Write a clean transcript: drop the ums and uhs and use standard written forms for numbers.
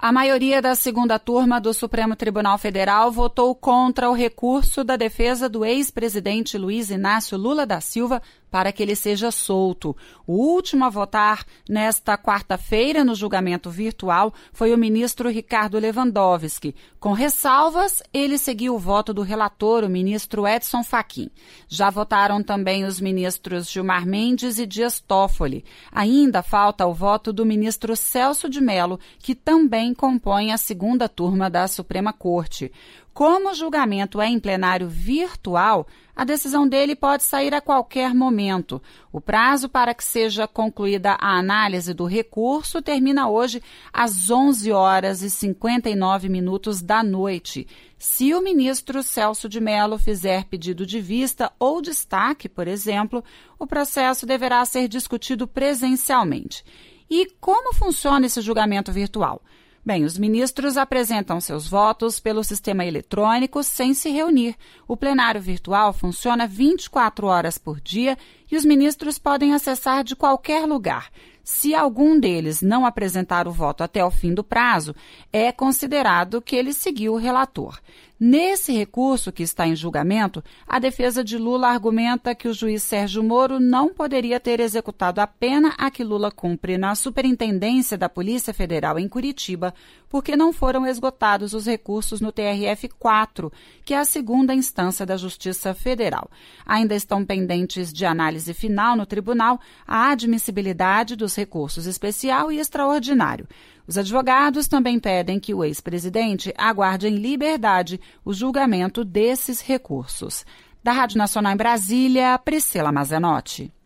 A maioria da segunda turma do Supremo Tribunal Federal votou contra o recurso da defesa do ex-presidente Luiz Inácio Lula da Silva para que ele seja solto. O último a votar nesta quarta-feira no julgamento virtual foi o ministro Ricardo Lewandowski. Com ressalvas, ele seguiu o voto do relator, o ministro Edson Fachin. Já votaram também os ministros Gilmar Mendes e Dias Toffoli. Ainda falta o voto do ministro Celso de Mello, que também compõe a segunda turma da Suprema Corte. Como o julgamento é em plenário virtual, a decisão dele pode sair a qualquer momento. O prazo para que seja concluída a análise do recurso termina hoje às 11h59 da noite. Se o ministro Celso de Mello fizer pedido de vista ou destaque, por exemplo, o processo deverá ser discutido presencialmente. E como funciona esse julgamento virtual? Bem, os ministros apresentam seus votos pelo sistema eletrônico sem se reunir. O plenário virtual funciona 24 horas por dia e os ministros podem acessar de qualquer lugar. Se algum deles não apresentar o voto até o fim do prazo, é considerado que ele seguiu o relator. Nesse recurso que está em julgamento, a defesa de Lula argumenta que o juiz Sérgio Moro não poderia ter executado a pena a que Lula cumpre na Superintendência da Polícia Federal em Curitiba, porque não foram esgotados os recursos no TRF-4, que é a segunda instância da Justiça Federal. Ainda estão pendentes de análise final no tribunal a admissibilidade dos recursos especial e extraordinário. Os advogados também pedem que o ex-presidente aguarde em liberdade o julgamento desses recursos. Da Rádio Nacional em Brasília, Priscila Mazenotti.